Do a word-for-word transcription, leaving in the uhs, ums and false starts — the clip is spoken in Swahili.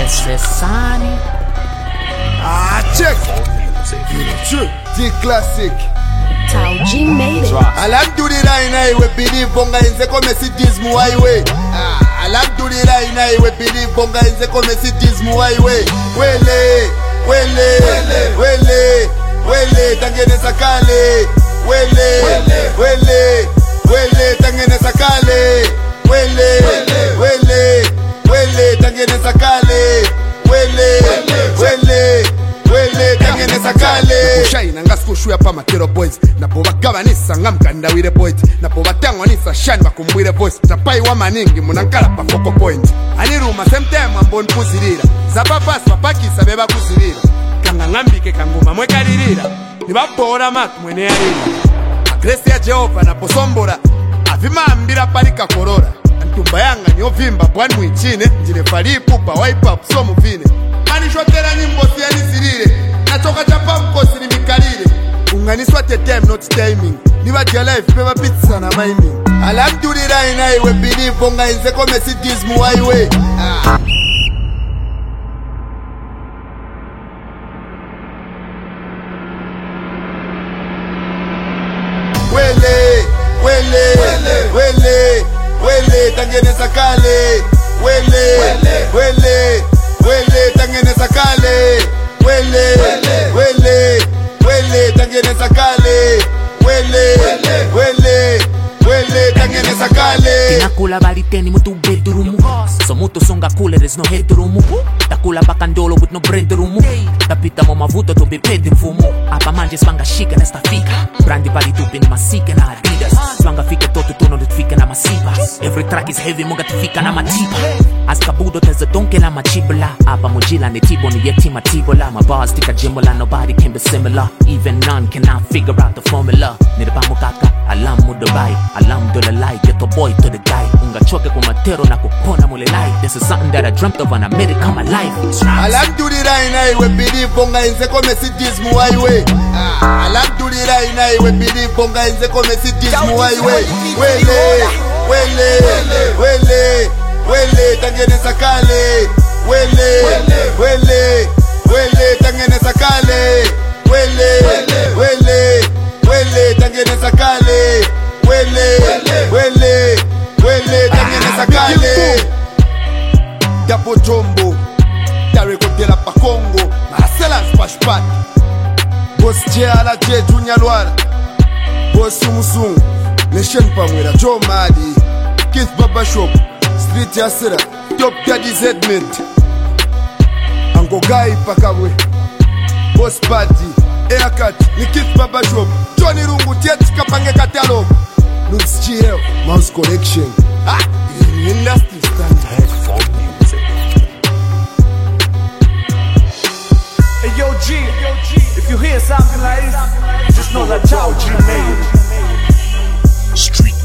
Necessary. Ah, check. True. The classic. Tauji made it. Alhamdulillah inai we believe bonga inze kome sidismu highway. Ah, alhamdulillah inai we believe bonga inze kome sidismu highway. Wele, wele, wele, wele, tangene sakale. Wele, wele, wele, tangene sakale. Wele, wele, wele, tangene sakale. Wele, wele, wele, tangene sakale. Kushaina ngaskushu ya pa Makero boys. Napo bagabanisa ngamkanda wire boys. Napo batangwanisa shine bakumbwire voice. Tapai wa maningi munankala pa focal point. Aniruma same time amboni kuzirira. Zababas papakisa beba kuzirira. Kanga ngambike kanguma mwekaririra. Nibabora mak mwene yarira. Grace ya Jehova naposombora. Avima ambira parika korora. Antumba yanga nyovimba bwani mwichine. Njine falipupa wipe up so muvine. Manishotera nyimbo siya nisirire. Nachoka chapa mkosi ni mikarire. Unganiswa te time not timing. Niba dia life peba pizza na miming. Alhamdulillah inai we believe bonga inze kome sidismu highway. Ah. Wele, wele, wele, wele, tangene sakale. Wele, wele, wele, tangene sakale. Wele, wele, wele, tangene sakale. Wele, wele, wele, tangene sakale. Tinakula baliteni mutu bedroom. So mutu songa cooler, there's no headroom. Takula bakandolo with no bread room. Tapita mo mavuto to be paid fumo. Apa manje swanga shika nesta fika. Brandi bali tupi ni masika na Adidas. Swanga fika toto tono fika na masiba. Every track is heavy munga tufika na matiba. As kabudo teza donke la machibula. Apa mojila ne tibo ni yeti matibola. My bars tika jimbola, nobody can be similar. Even none cannot figure out the formula. Nirpa mukaka, alam mudobai. Alam dolalai, get a boy to the guy. Unga choke kwa matero na kupona mule lai. This is something that I dreamt of and I made it come alive. Alhamdulillah inai we believe bonga inze kome sidismu highway. Ah, alhamdulillah inai we believe bonga inze kome sidismu highway. Wele, wele, wele, wele, tangene sakale. Wele, wele, wele, tangene sakale. Wele, wele, wele, tangene sakale. Wele, wele, wele, tangene sakale. Dapo Jombo, Tareko de la Pakongo, Marcela Spashpat, Boss J ala J Junior Loire, Boss Sumusung, Nation Pamwera, Joe Madi, Keith Baba Shop, Street Yasera, Top Daddy Zedmint, Ango Guy Pakawe, Boss Party, Aircut, ni Keith Baba Shop, Johnny Rungu, Jet Kapange Catalog, Looks G L, Mouse Collection, ah, in industry standard. Hey yo G, if you hear something like this, just know that Tauji made it. Street